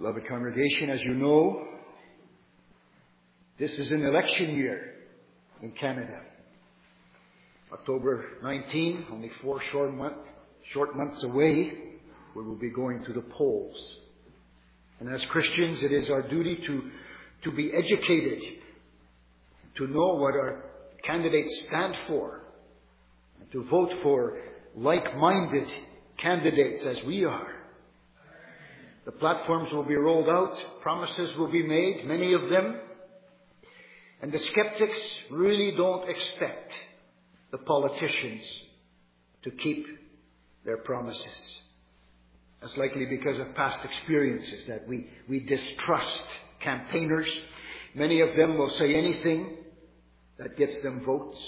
Beloved congregation, as you know, this is an election year in Canada. October 19, only 4 short months away, we will be going to the polls. And as Christians, it is our duty to be educated, to know what our candidates stand for, and to vote for like-minded candidates as we are. The platforms will be rolled out, promises will be made, many of them, and the skeptics really don't expect the politicians to keep their promises. That's likely because of past experiences that we distrust campaigners. Many of them will say anything that gets them votes.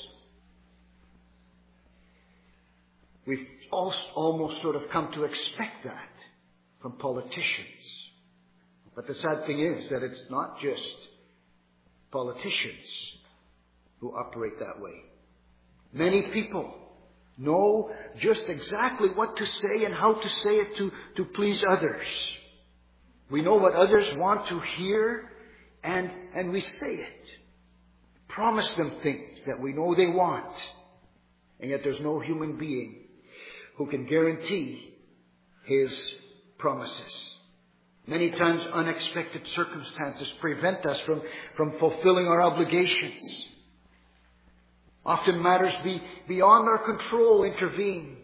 We've almost sort of come to expect that from politicians. But the sad thing is that it's not just politicians who operate that way. Many people know just exactly what to say and how to say it to please others. We know what others want to hear, and we say it. Promise them things that we know they want. And yet there's no human being who can guarantee his promises. Many times unexpected circumstances prevent us from fulfilling our obligations. Often matters beyond our control intervene.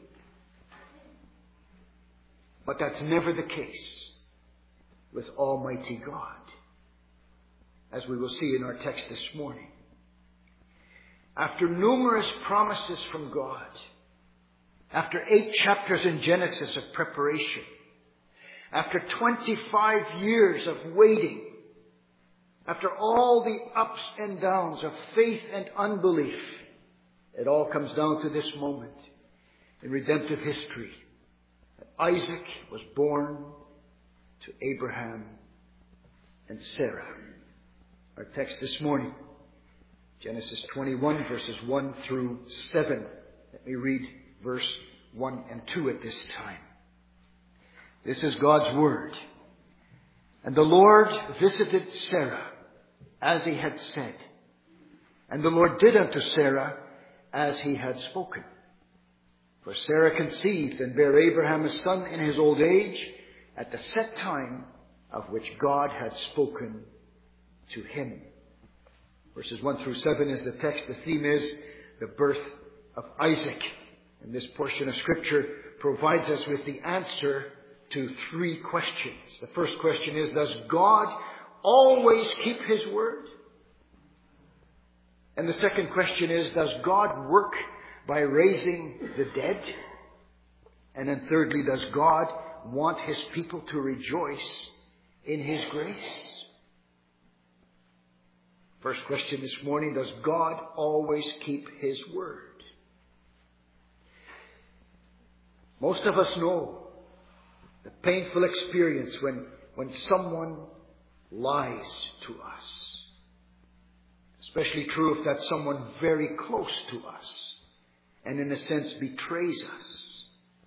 But that's never the case with Almighty God, as we will see in our text this morning. After numerous promises from God, after 8 chapters in Genesis of preparation, after 25 years of waiting, after all the ups and downs of faith and unbelief, it all comes down to this moment in redemptive history. Isaac was born to Abraham and Sarah. Our text this morning, Genesis 21, verses 1 through 7. Let me read verse 1 and 2 at this time. This is God's word. And the Lord visited Sarah as he had said. And the Lord did unto Sarah as he had spoken. For Sarah conceived and bare Abraham a son in his old age at the set time of which God had spoken to him. Verses 1 through 7 is the text. The theme is the birth of Isaac. And this portion of Scripture provides us with the answer to 3 questions. The first question is, does God always keep his word? And the second question is, does God work by raising the dead? And then thirdly, does God want his people to rejoice in his grace? First question this morning, does God always keep his word? Most of us know the painful experience when someone lies to us. Especially true if that's someone very close to us and in a sense betrays us.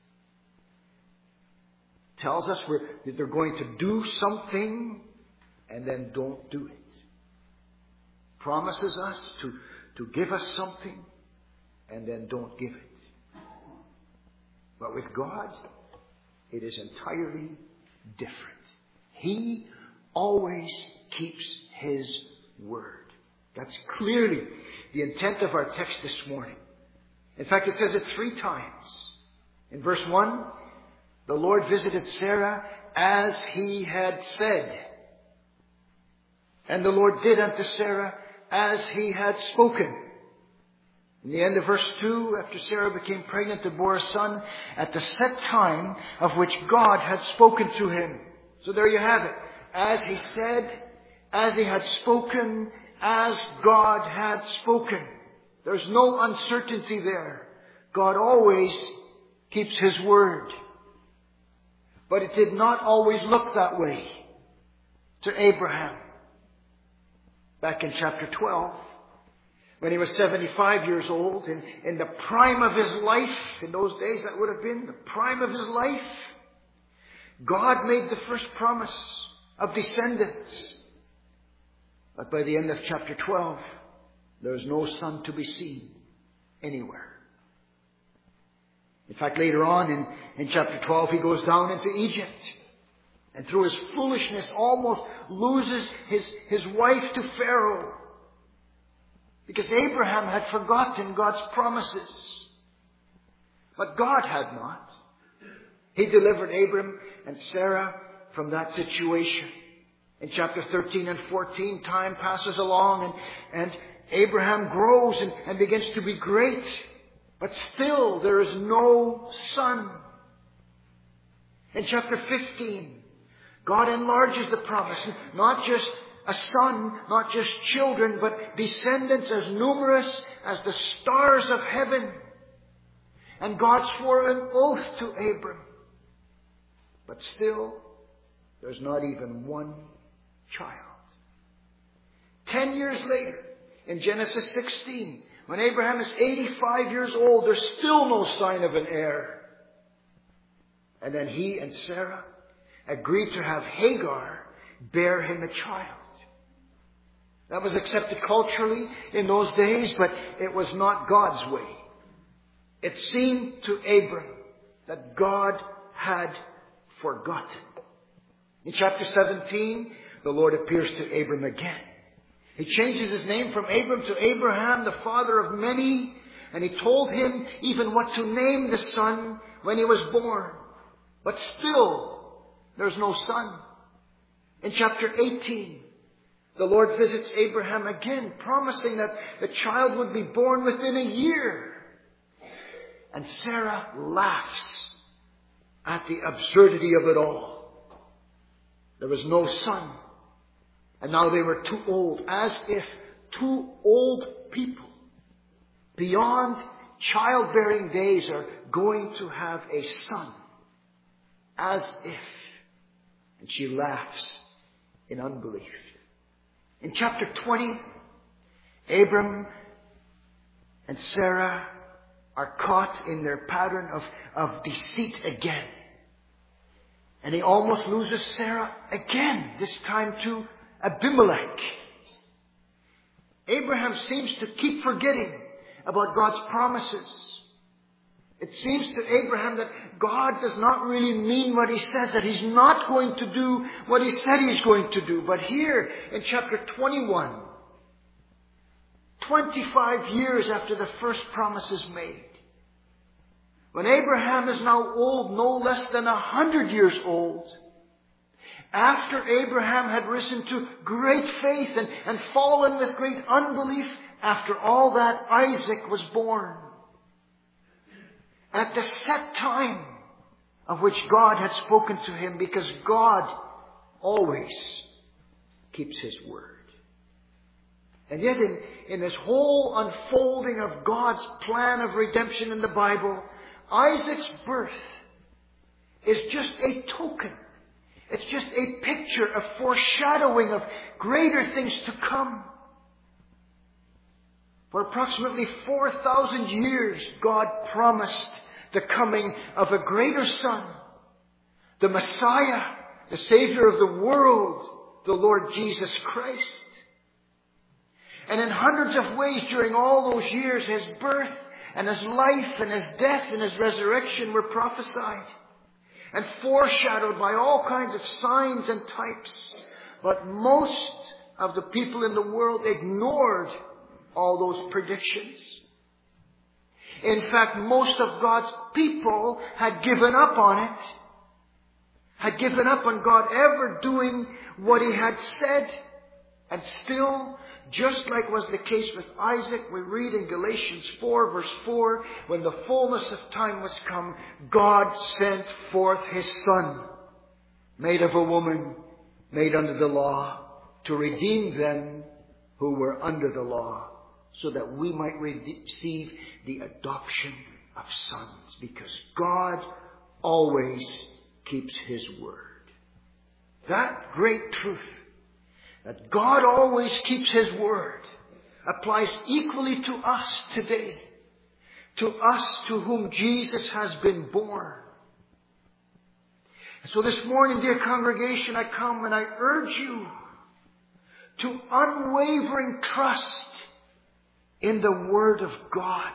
Tells us that they're going to do something and then don't do it. Promises us to give us something and then don't give it. But with God, it is entirely different. He always keeps his word. That's clearly the intent of our text this morning. In fact, it says it 3 times. In verse 1, the Lord visited Sarah as he had said. And the Lord did unto Sarah as he had spoken. In the end of verse 2, after Sarah became pregnant and bore a son at the set time of which God had spoken to him. So there you have it. As he said, as he had spoken, as God had spoken. There's no uncertainty there. God always keeps his word. But it did not always look that way to Abraham. Back in chapter 12, when he was 75 years old, in the prime of his life, in those days that would have been the prime of his life, God made the first promise of descendants. But by the end of chapter 12, there is no son to be seen anywhere. In fact, later on in chapter 12, he goes down into Egypt. And through his foolishness almost loses his wife to Pharaoh. Because Abraham had forgotten God's promises. But God had not. He delivered Abram and Sarah from that situation. In chapter 13 and 14, time passes along and Abraham grows and begins to be great. But still there is no son. In chapter 15, God enlarges the promise. Not just a son, not just children, but descendants as numerous as the stars of heaven. And God swore an oath to Abram. But still, there's not even one child. 10 years later, in Genesis 16, when Abraham is 85 years old, there's still no sign of an heir. And then he and Sarah agreed to have Hagar bear him a child. That was accepted culturally in those days, but it was not God's way. It seemed to Abram that God had forgotten. In chapter 17, the Lord appears to Abram again. He changes his name from Abram to Abraham, the father of many, and he told him even what to name the son when he was born. But still, there's no son. In chapter 18, the Lord visits Abraham again, promising that the child would be born within a year. And Sarah laughs at the absurdity of it all. There was no son. And now they were too old, as if two old people beyond childbearing days are going to have a son. As if. And she laughs in unbelief. In chapter 20, Abram and Sarah are caught in their pattern of deceit again. And he almost loses Sarah again, this time to Abimelech. Abraham seems to keep forgetting about God's promises. It seems to Abraham that God does not really mean what he says, that he's not going to do what he said he's going to do. But here in chapter 21, 25 years after the first promise is made, when Abraham is now old, no less than 100 years old, after Abraham had risen to great faith and fallen with great unbelief, after all that, Isaac was born. At the set time of which God had spoken to him, because God always keeps his word. And yet in this whole unfolding of God's plan of redemption in the Bible, Isaac's birth is just a token. It's just a picture, a foreshadowing of greater things to come. For approximately 4,000 years, God promised the coming of a greater Son, the Messiah, the Savior of the world, the Lord Jesus Christ. And in hundreds of ways during all those years, his birth and his life and his death and his resurrection were prophesied and foreshadowed by all kinds of signs and types. But most of the people in the world ignored all those predictions. In fact, most of God's people had given up on it. Had given up on God ever doing what he had said. And still, just like was the case with Isaac, we read in Galatians 4 verse 4, when the fullness of time was come, God sent forth his Son, made of a woman, made under the law, to redeem them who were under the law, so that we might receive the adoption of sons. Because God always keeps his word. That great truth, that God always keeps his word, applies equally to us today. To us to whom Jesus has been born. So this morning, dear congregation, I come and I urge you to unwavering trust in the Word of God.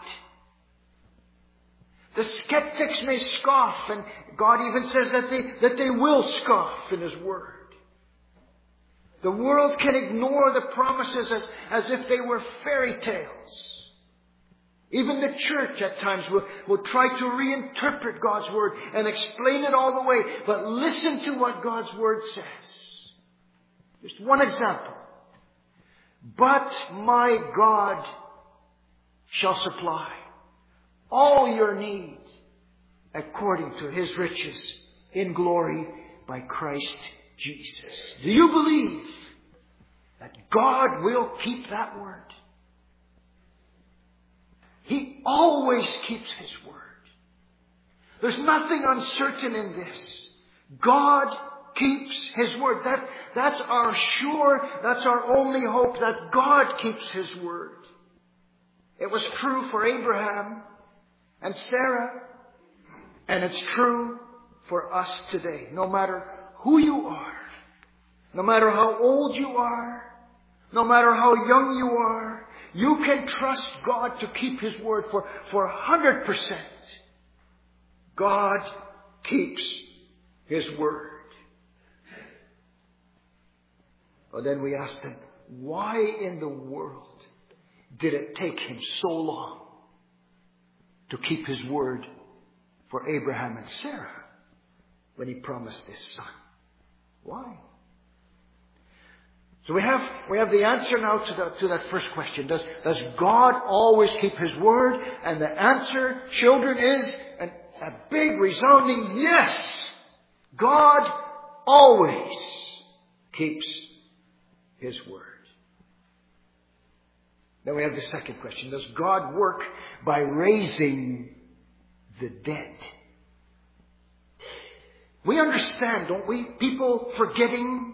The skeptics may scoff, and God even says that they will scoff in His Word. The world can ignore the promises as if they were fairy tales. Even the church at times will try to reinterpret God's Word and explain it all the way. But listen to what God's Word says. Just one example. But my God shall supply all your needs according to His riches in glory by Christ Jesus. Do you believe that God will keep that word? He always keeps His word. There's nothing uncertain in this. God keeps His word. That's our sure, that's our only hope, that God keeps His word. It was true for Abraham and Sarah, and it's true for us today. No matter who you are, no matter how old you are, no matter how young you are, you can trust God to keep His word for 100%. God keeps His word. Well, then we ask them, why in the world did it take Him so long to keep His word for Abraham and Sarah when He promised this son? Why? So we have the answer now to that first question. Does God always keep His word? And the answer, children, is a big resounding yes. God always keeps His word. Then we have the second question. Does God work by raising the dead? We understand, don't we? People forgetting.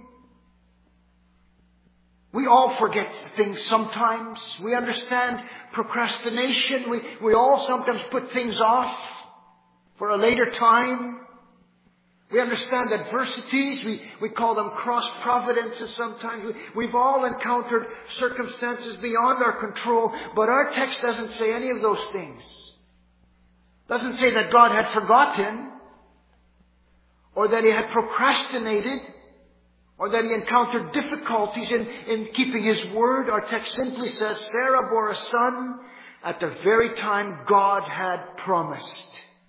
We all forget things sometimes. We understand procrastination. We all sometimes put things off for a later time. We understand adversities. We call them cross-providences sometimes. We've all encountered circumstances beyond our control. But our text doesn't say any of those things. It doesn't say that God had forgotten, or that He had procrastinated, or that He encountered difficulties in keeping His word. Our text simply says Sarah bore a son at the very time God had promised.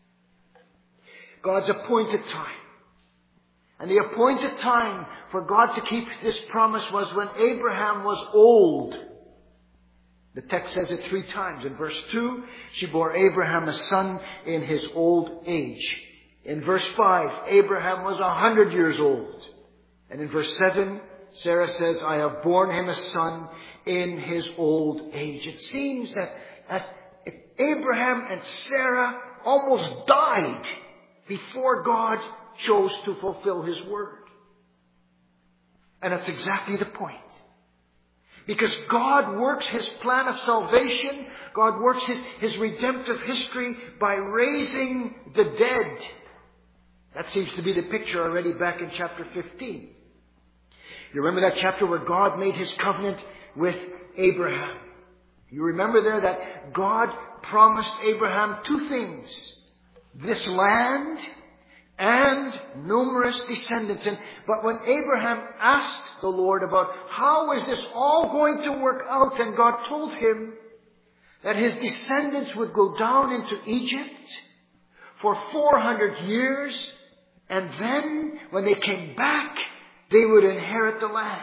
God's appointed time. And the appointed time for God to keep this promise was when Abraham was old. The text says it 3 times. In verse 2, she bore Abraham a son in his old age. In verse 5, Abraham was 100 years old. And in verse 7, Sarah says, I have borne him a son in his old age. It seems that if Abraham and Sarah almost died before God chose to fulfill His word. And that's exactly the point. Because God works His plan of salvation, God works His redemptive history by raising the dead. That seems to be the picture already back in chapter 15. You remember that chapter where God made His covenant with Abraham. You remember there that God promised Abraham 2 things. This land and numerous descendants. But when Abraham asked the Lord about how is this all going to work out, and God told him that his descendants would go down into Egypt for 400 years, and then when they came back, they would inherit the land.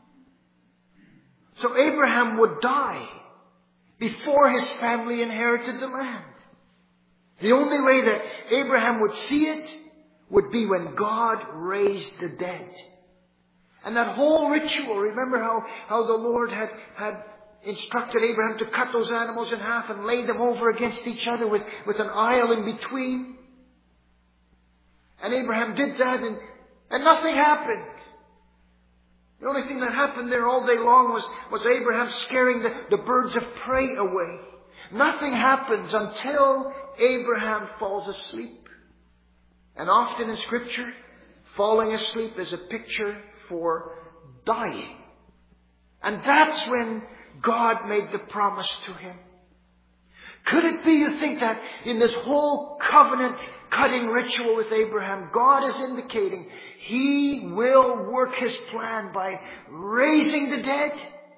So Abraham would die before his family inherited the land. The only way that Abraham would see it would be when God raised the dead. And that whole ritual, remember how the Lord had instructed Abraham to cut those animals in half and lay them over against each other with an aisle in between. And Abraham did that and nothing happened. The only thing that happened there all day long was Abraham scaring the birds of prey away. Nothing happens until Abraham falls asleep. And often in Scripture, falling asleep is a picture for dying. And that's when God made the promise to him. Could it be, you think, that in this whole covenant-cutting ritual with Abraham, God is indicating He will work His plan by raising the dead?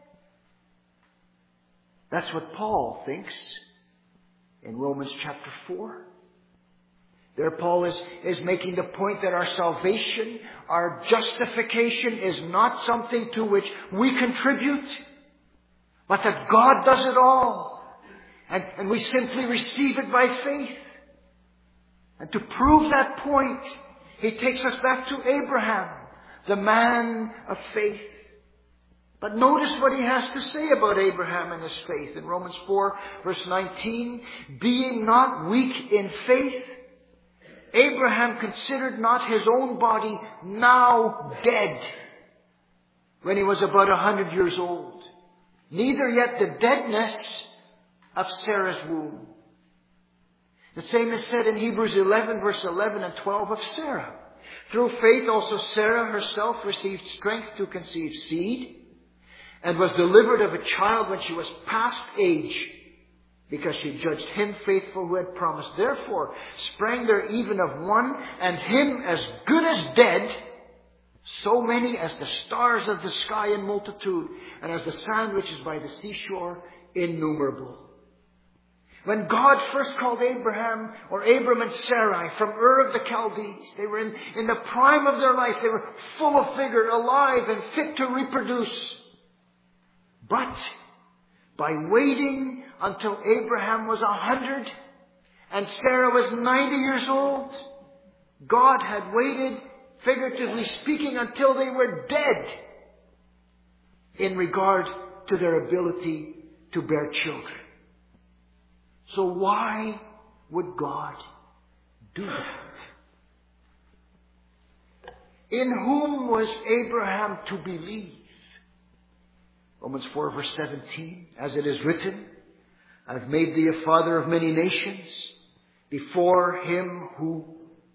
That's what Paul thinks in Romans chapter 4. There Paul is making the point that our salvation, our justification is not something to which we contribute, but that God does it all. And we simply receive it by faith. And to prove that point, he takes us back to Abraham, the man of faith. But notice what he has to say about Abraham and his faith. In Romans 4, verse 19, being not weak in faith, Abraham considered not his own body now dead when he was about 100 years old, neither yet the deadness of Sarah's womb. The same is said in Hebrews 11, verse 11 and 12 of Sarah. Through faith also Sarah herself received strength to conceive seed, and was delivered of a child when she was past age, because she judged him faithful who had promised. Therefore sprang there even of one, and him as good as dead, so many as the stars of the sky in multitude, and as the sand which is by the seashore innumerable. When God first called Abraham, or Abram and Sarai, from Ur of the Chaldees, they were in the prime of their life. They were full of vigor, alive, and fit to reproduce. But by waiting until Abraham was 100 and Sarah was 90 years old, God had waited, figuratively speaking, until they were dead in regard to their ability to bear children. So why would God do that? In whom was Abraham to believe? Romans 4 verse 17, as it is written, I've made thee a father of many nations, before him whom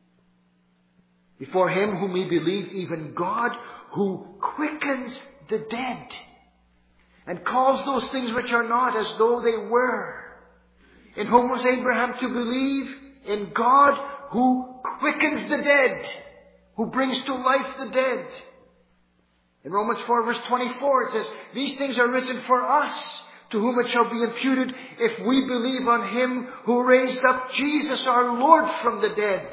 he believed, even God, who quickens the dead, and calls those things which are not as though they were. In whom was Abraham to believe? In God, who quickens the dead, who brings to life the dead. In Romans 4 verse 24 it says, these things are written for us, to whom it shall be imputed if we believe on him who raised up Jesus our Lord from the dead.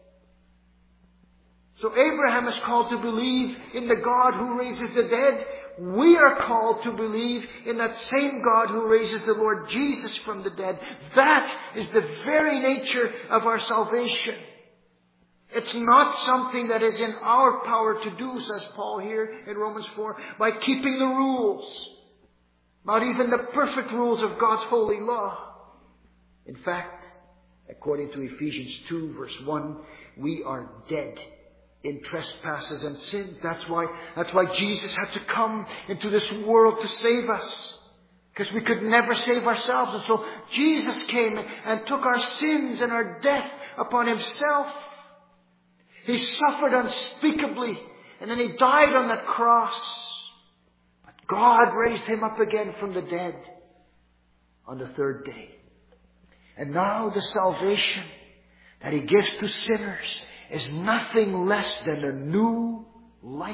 So Abraham is called to believe in the God who raises the dead. We are called to believe in that same God who raises the Lord Jesus from the dead. That is the very nature of our salvation. It's not something that is in our power to do, says Paul here in Romans 4, by keeping the rules. Not even the perfect rules of God's holy law. In fact, according to Ephesians 2 verse 1, we are dead in trespasses and sins. That's why Jesus had to come into this world to save us. Because we could never save ourselves. And so Jesus came and took our sins and our death upon himself. He suffered unspeakably, and then he died on that cross. But God raised him up again from the dead on the third day. And now the salvation that he gives to sinners is nothing less than a new life.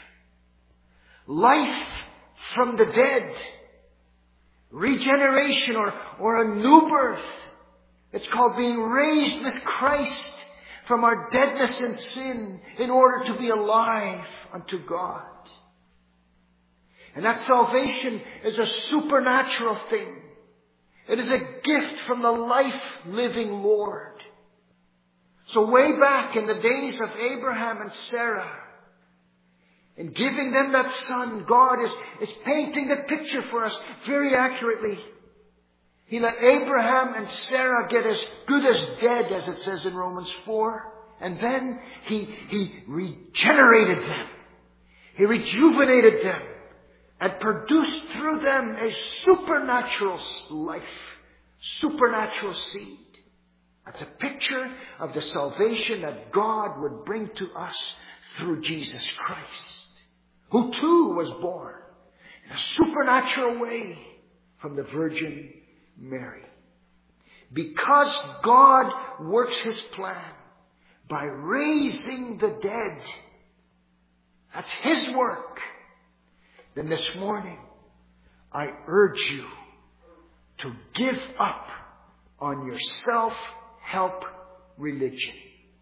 Life from the dead. Regeneration or a new birth. It's called being raised with Christ from our deadness in sin in order to be alive unto God. And that salvation is a supernatural thing. It is a gift from the life-living Lord. So way back in the days of Abraham and Sarah, in giving them that son, God is painting the picture for us very accurately. He let Abraham and Sarah get as good as dead, as it says in Romans 4. And then he regenerated them. He rejuvenated them and produced through them a supernatural life, supernatural seed. That's a picture of the salvation that God would bring to us through Jesus Christ, who too was born in a supernatural way from the Virgin Mary. Because God works His plan by raising the dead, that's His work, then this morning I urge you to give up on your self-help religion.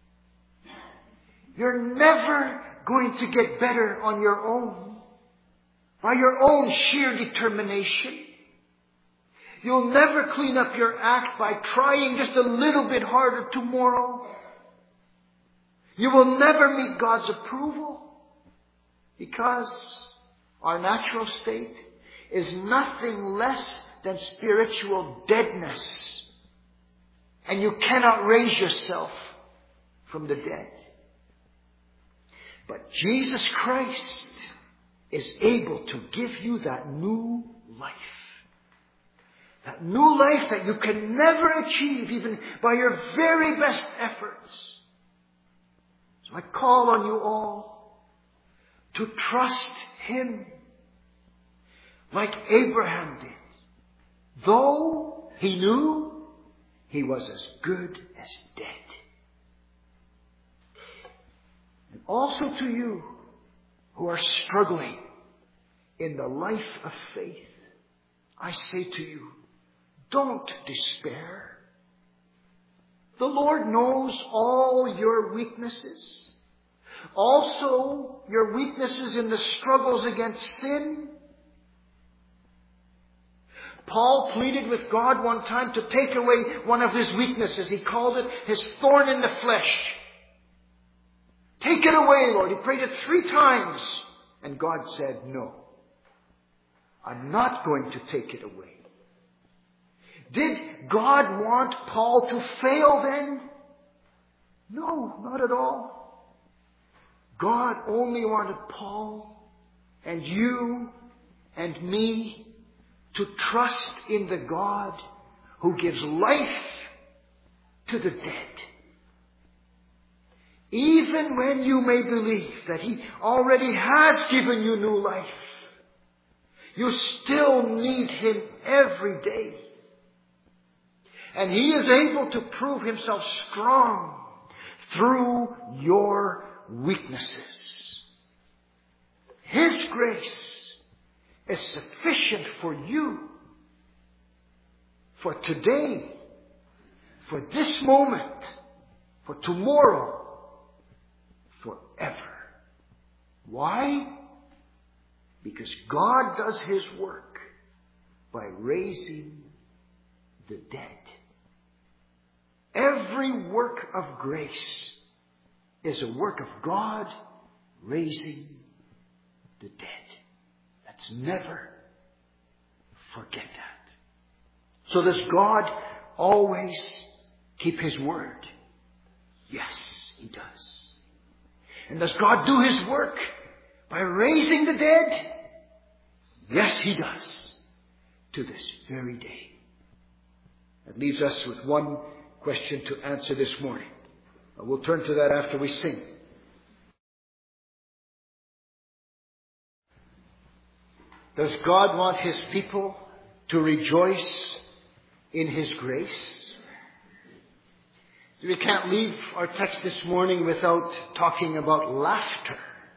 You're never going to get better on your own, by your own sheer determination. You'll never clean up your act by trying just a little bit harder tomorrow. You will never meet God's approval, because our natural state is nothing less than spiritual deadness. And you cannot raise yourself from the dead. But Jesus Christ is able to give you that new life. That new life that you can never achieve even by your very best efforts. So I call on you all to trust Him like Abraham did. Though he knew he was as good as dead. And also to you who are struggling in the life of faith, I say to you, don't despair. The Lord knows all your weaknesses. Also, your weaknesses in the struggles against sin. Paul pleaded with God one time to take away one of his weaknesses. He called it his thorn in the flesh. Take it away, Lord. He prayed it 3 times. And God said, no. I'm not going to take it away. Did God want Paul to fail then? No, not at all. God only wanted Paul and you and me to trust in the God who gives life to the dead. Even when you may believe that He already has given you new life, you still need Him every day. And He is able to prove Himself strong through your weaknesses. His grace is sufficient for you, for today, for this moment, for tomorrow, forever. Why? Because God does His work by raising the dead. Every work of grace is a work of God raising the dead. Let's never forget that. So does God always keep His word? Yes, He does. And does God do His work by raising the dead? Yes, He does. To this very day. That leaves us with one question to answer this morning. We'll turn to that after we sing. Does God want His people to rejoice in His grace? We can't leave our text this morning without talking about laughter.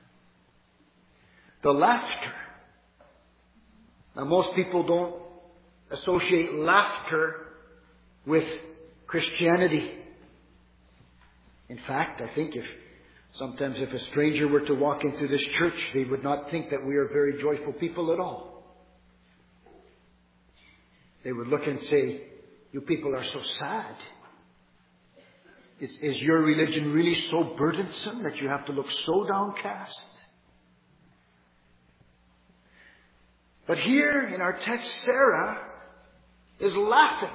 The laughter. Now, most people don't associate laughter with Christianity. In fact, I think sometimes if a stranger were to walk into this church, they would not think that we are very joyful people at all. They would look and say, you people are so sad. Is your religion really so burdensome that you have to look so downcast? But here in our text, Sarah is laughing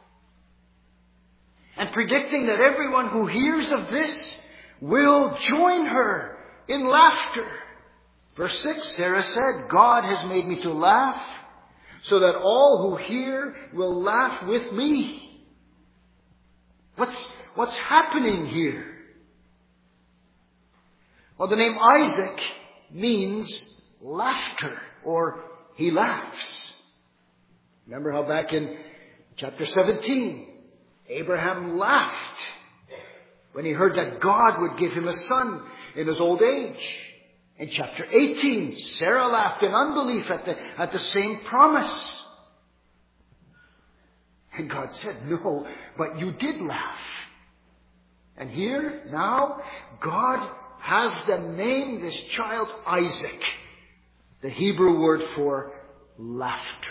and predicting that everyone who hears of this will join her in laughter. Verse 6, Sarah said, God has made me to laugh so that all who hear will laugh with me. What's happening here? Well, the name Isaac means laughter, or he laughs. Remember how back in chapter 17, Abraham laughed when he heard that God would give him a son in his old age. In chapter 18, Sarah laughed in unbelief at the same promise. And God said, no, but you did laugh. And here, now, God has them name this child Isaac, the Hebrew word for laughter.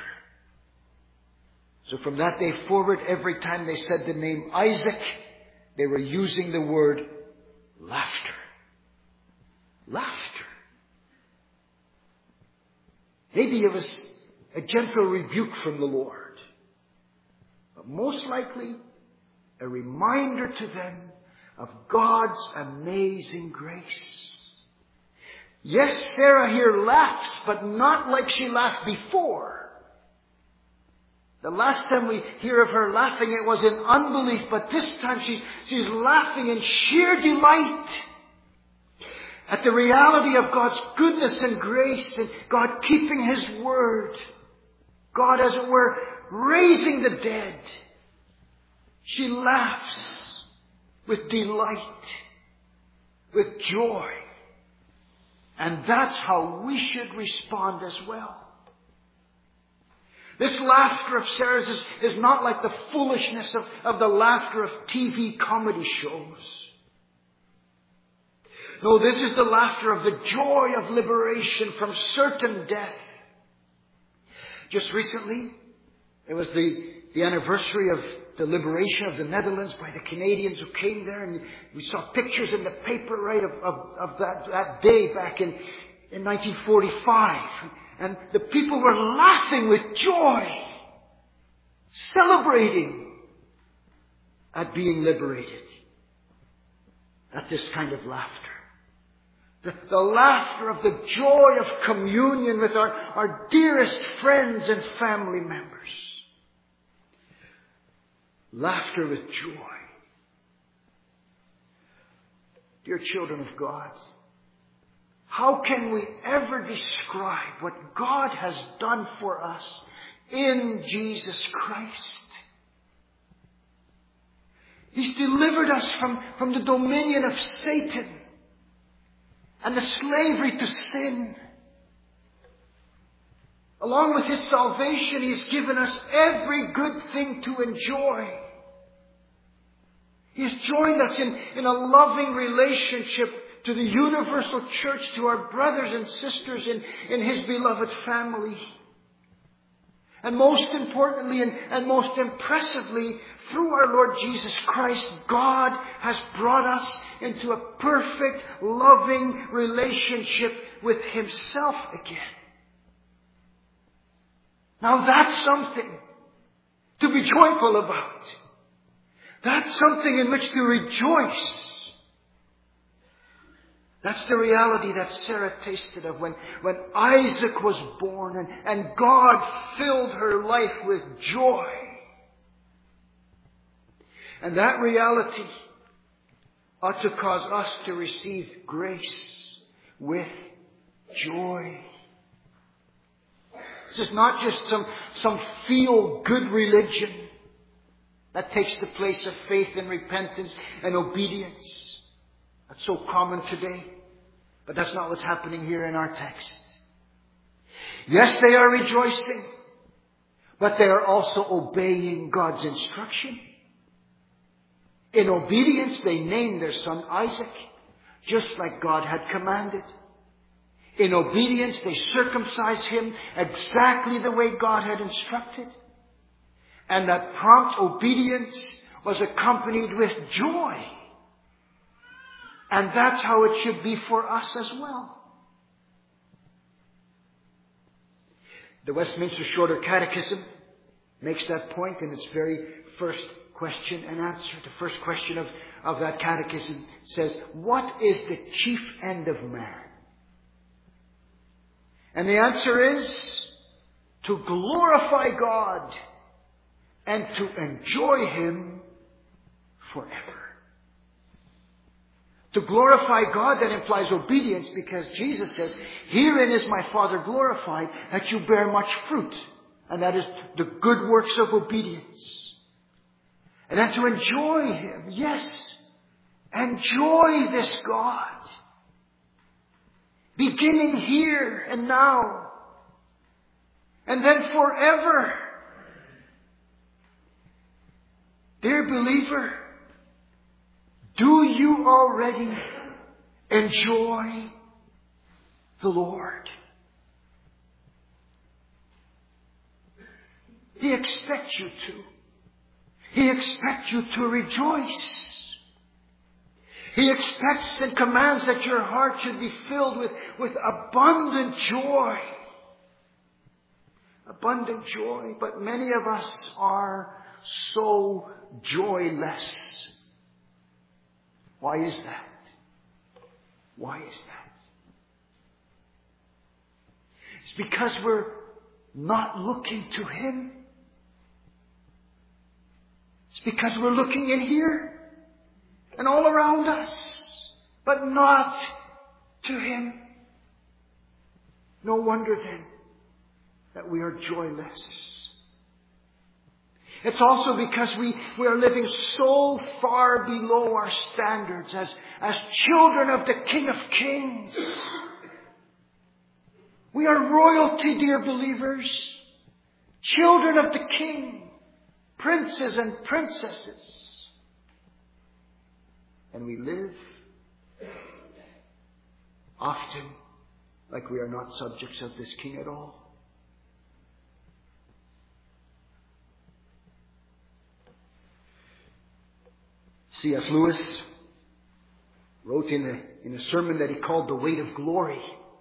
So from that day forward, every time they said the name Isaac, they were using the word laughter. Laughter. Maybe it was a gentle rebuke from the Lord, but most likely a reminder to them of God's amazing grace. Yes, Sarah here laughs, but not like she laughed before. The last time we hear of her laughing, it was in unbelief, but this time she's laughing in sheer delight at the reality of God's goodness and grace and God keeping His word. God, as it were, raising the dead. She laughs with delight, with joy. And that's how we should respond as well. This laughter of Sarah's is not like the foolishness of the laughter of TV comedy shows. No, this is the laughter of the joy of liberation from certain death. Just recently, it was the anniversary of the liberation of the Netherlands by the Canadians who came there, and we saw pictures in the paper, right, of that day back in 1945. And the people were laughing with joy, celebrating at being liberated. That's this kind of laughter. The laughter of the joy of communion with our dearest friends and family members. Laughter with joy. Dear children of God, how can we ever describe what God has done for us in Jesus Christ? He's delivered us from the dominion of Satan and the slavery to sin. Along with His salvation, He has given us every good thing to enjoy. He has joined us in a loving relationship to the universal church, to our brothers and sisters in His beloved family. And most importantly and most impressively, through our Lord Jesus Christ, God has brought us into a perfect, loving relationship with Himself again. Now that's something to be joyful about. That's something in which to rejoice. That's the reality that Sarah tasted of when Isaac was born and God filled her life with joy. And that reality ought to cause us to receive grace with joy. This is not just some feel-good religion that takes the place of faith and repentance and obedience. That's so common today. But that's not what's happening here in our text. Yes, they are rejoicing, but they are also obeying God's instruction. In obedience, they named their son Isaac, just like God had commanded. In obedience, they circumcised him exactly the way God had instructed. And that prompt obedience was accompanied with joy. And that's how it should be for us as well. The Westminster Shorter Catechism makes that point in its very first question and answer. The first question of that catechism says, what is the chief end of man? And the answer is to glorify God and to enjoy Him forever. To glorify God, that implies obedience, because Jesus says, herein is my Father glorified, that you bear much fruit. And that is the good works of obedience. And then to enjoy Him. Yes. Enjoy this God. Beginning here and now. And then forever. Dear believer, do you already enjoy the Lord? He expects you to. He expects you to rejoice. He expects and commands that your heart should be filled with abundant joy. Abundant joy. But many of us are so joyless. Why is that? Why is that? It's because we're not looking to Him. It's because we're looking in here and all around us, but not to Him. No wonder then that we are joyless. It's also because we are living so far below our standards as children of the King of Kings. We are royalty, dear believers. Children of the King. Princes and princesses. And we live often like we are not subjects of this King at all. C.S. Lewis wrote in a sermon that he called The Weight of Glory.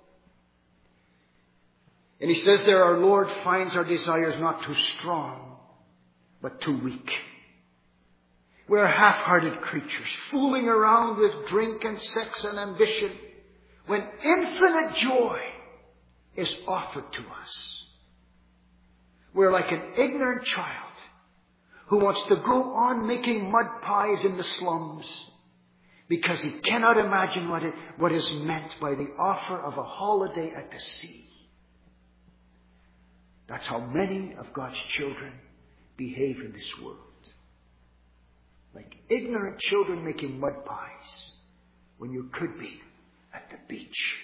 And he says there, our Lord finds our desires not too strong, but too weak. We are half-hearted creatures, fooling around with drink and sex and ambition, when infinite joy is offered to us. We're like an ignorant child who wants to go on making mud pies in the slums because he cannot imagine what is meant by the offer of a holiday at the sea. That's how many of God's children behave in this world. Like ignorant children making mud pies when you could be at the beach.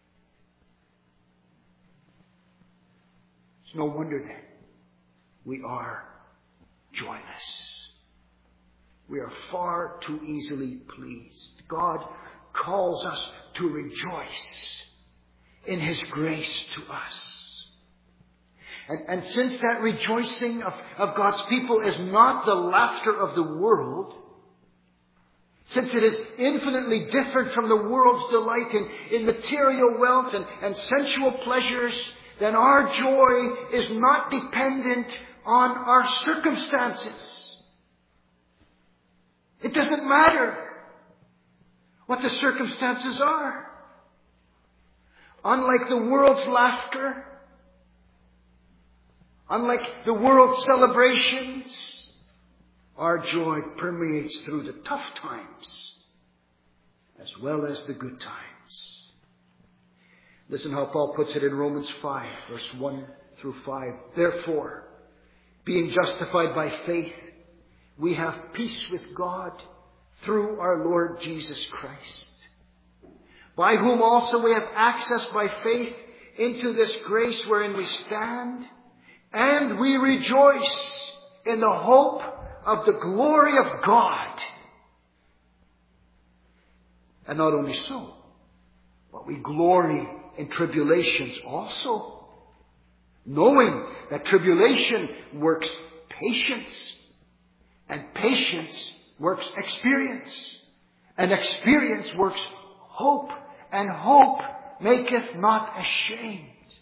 It's no wonder then we are joyless. We are far too easily pleased. God calls us to rejoice in His grace to us. And since that rejoicing of God's people is not the laughter of the world, since it is infinitely different from the world's delight in material wealth and sensual pleasures, then our joy is not dependent on our circumstances. It doesn't matter what the circumstances are. Unlike the world's laughter, unlike the world's celebrations, our joy permeates through the tough times as well as the good times. Listen how Paul puts it in Romans 5, verse 1 through 5. Therefore, being justified by faith, we have peace with God through our Lord Jesus Christ, by whom also we have access by faith into this grace wherein we stand, and we rejoice in the hope of the glory of God. And not only so, but we glory in tribulations also, knowing that tribulation works patience, and patience works experience, and experience works hope, and hope maketh not ashamed.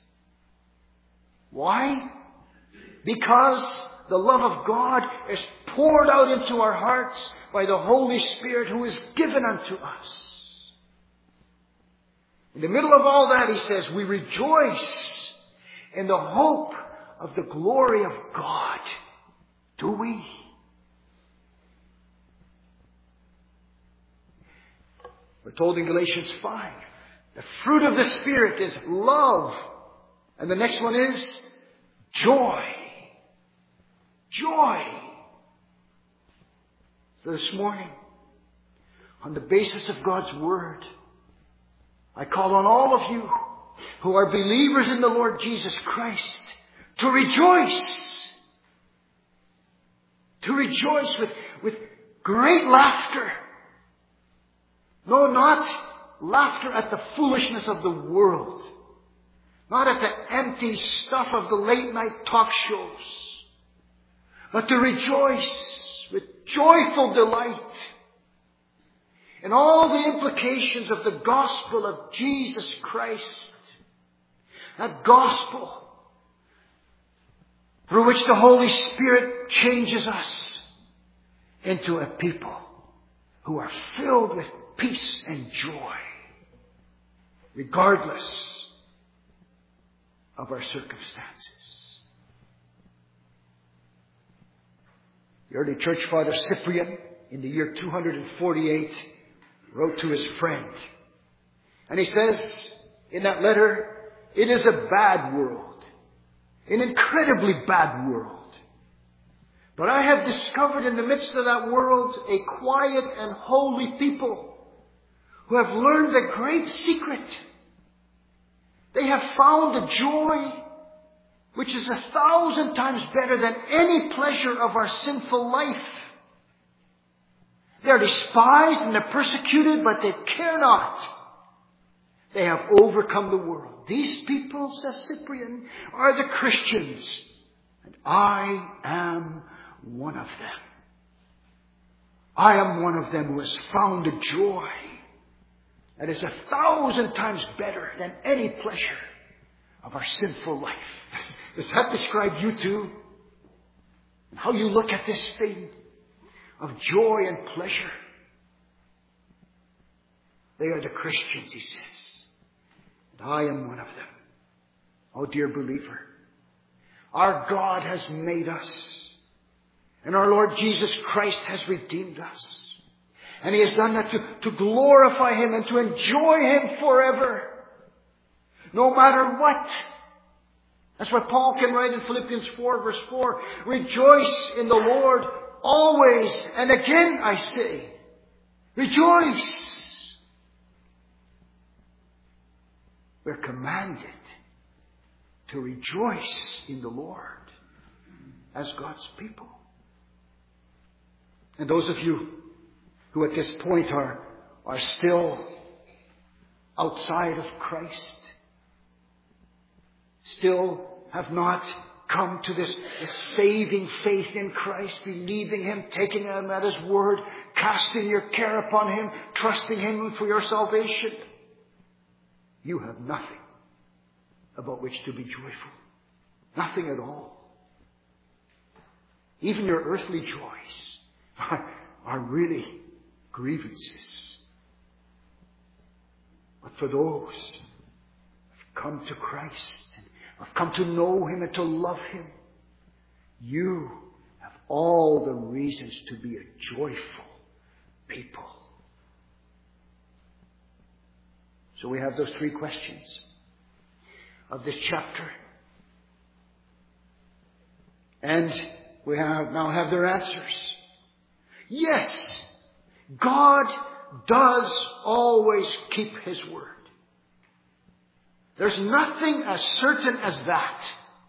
Why? Because the love of God is poured out into our hearts by the Holy Spirit who is given unto us. In the middle of all that, he says, we rejoice in the hope of the glory of God. Do we? We're told in Galatians 5, the fruit of the Spirit is love. And the next one is joy. Joy. So this morning, on the basis of God's Word, I call on all of you who are believers in the Lord Jesus Christ to rejoice. To rejoice with great laughter. No, not laughter at the foolishness of the world. Not at the empty stuff of the late night talk shows. But to rejoice with joyful delight in all the implications of the gospel of Jesus Christ. That gospel through which the Holy Spirit changes us into a people who are filled with peace and joy, regardless of our circumstances. The early church father Cyprian, in the year 248, wrote to his friend. And he says in that letter, it is a bad world, an incredibly bad world. But I have discovered in the midst of that world a quiet and holy people who have learned a great secret. They have found a joy which is 1,000 times better than any pleasure of our sinful life. They are despised and they're persecuted, but they care not. They have overcome the world. These people, says Cyprian, are the Christians, and I am one of them. I am one of them who has found a joy that is 1,000 times better than any pleasure of our sinful life. Does that describe you too? And how you look at this thing of joy and pleasure? They are the Christians, he says. And I am one of them. Oh, dear believer, our God has made us. And our Lord Jesus Christ has redeemed us. And He has done that to glorify Him and to enjoy Him forever. No matter what. That's what Paul can write in Philippians 4 verse 4. Rejoice in the Lord always. And again I say, rejoice. We're commanded to rejoice in the Lord as God's people. And those of you who at this point are still outside of Christ, still have not come to this saving faith in Christ, believing Him, taking Him at His word, casting your care upon Him, trusting Him for your salvation, you have nothing about which to be joyful. Nothing at all. Even your earthly joys are really grievances. But for those who have come to Christ and have come to know Him and to love Him, you have all the reasons to be a joyful people. So we have those three questions of this chapter. And we now have their answers. Yes, God does always keep His word. There's nothing as certain as that.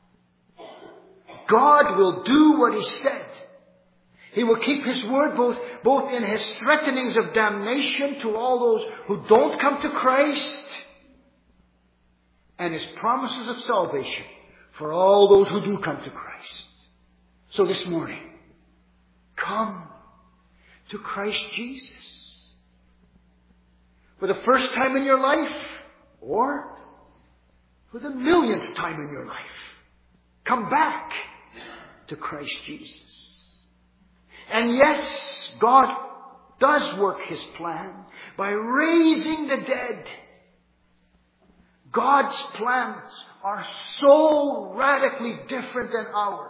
God will do what He said. He will keep His word both in His threatenings of damnation to all those who don't come to Christ, and His promises of salvation for all those who do come to Christ. So this morning, come to Christ Jesus. For the first time in your life, or for the millionth time in your life, come back to Christ Jesus. And yes, God does work His plan by raising the dead. God's plans are so radically different than ours.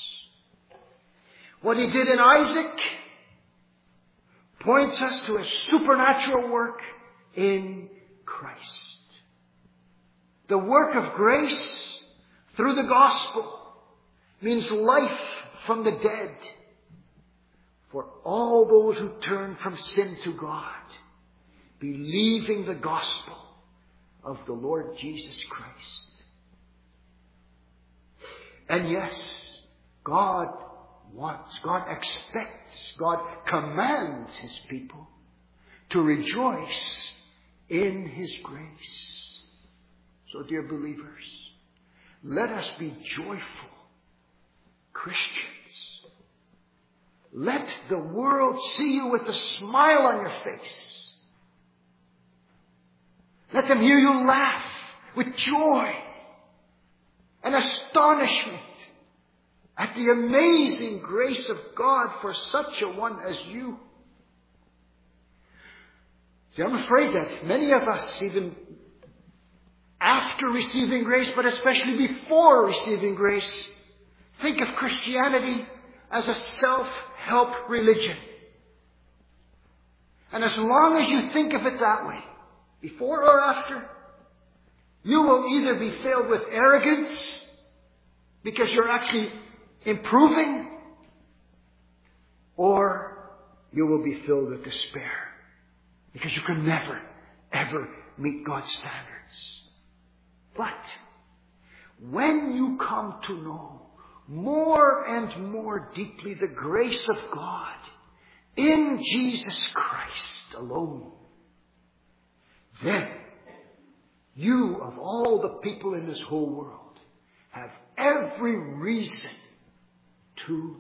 What He did in Isaac points us to a supernatural work in Christ. The work of grace through the gospel means life from the dead for all those who turn from sin to God, believing the gospel of the Lord Jesus Christ. And yes, God wants, God expects, God commands His people to rejoice in His grace. So, dear believers, let us be joyful Christians. Let the world see you with a smile on your face. Let them hear you laugh with joy and astonishment at the amazing grace of God for such a one as you. See, I'm afraid that many of us, even after receiving grace, but especially before receiving grace, think of Christianity as a self-help religion. And as long as you think of it that way, before or after, you will either be filled with arrogance because you're actually improving, or you will be filled with despair because you can never, ever meet God's standards. But when you come to know more and more deeply the grace of God in Jesus Christ alone, then you, of all the people in this whole world, have every reason to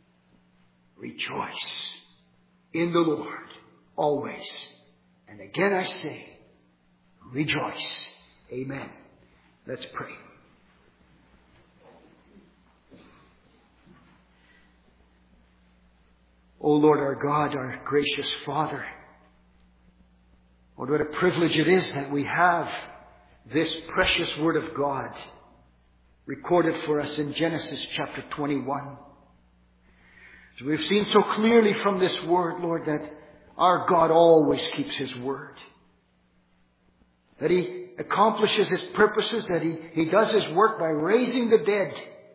rejoice in the Lord always. And again I say, rejoice. Amen. Let's pray. O Lord our God, our gracious Father, Lord, what a privilege it is that we have this precious Word of God recorded for us in Genesis chapter 21. So we've seen so clearly from this Word, Lord, that our God always keeps His Word. That He accomplishes His purposes, that He does His work by raising the dead.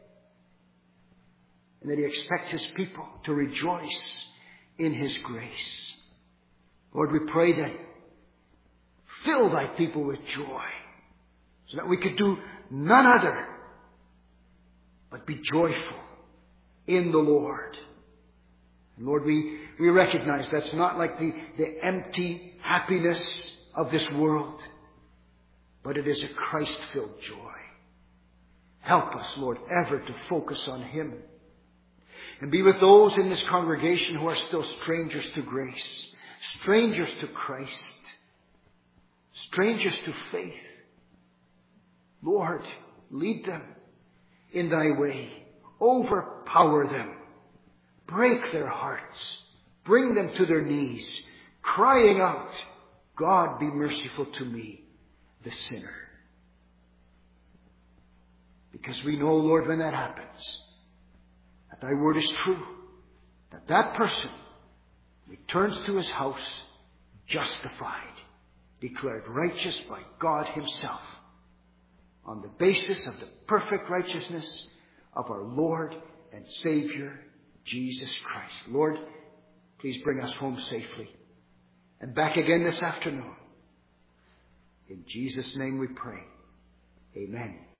And that He expects His people to rejoice in His grace. Lord, we pray that fill Thy people with joy so that we could do none other but be joyful in the Lord. And Lord, we recognize that's not like the empty happiness of this world, but it is a Christ-filled joy. Help us, Lord, ever to focus on Him. And be with those in this congregation who are still strangers to grace, strangers to Christ, strangers to faith. Lord, lead them in Thy way. Overpower them. Break their hearts. Bring them to their knees, crying out, God, be merciful to me, the sinner. Because we know, Lord, when that happens, that Thy word is true, that person returns to his house justified, declared righteous by God Himself, on the basis of the perfect righteousness of our Lord and Savior, Jesus Christ. Lord, please bring us home safely and back again this afternoon. In Jesus' name we pray. Amen.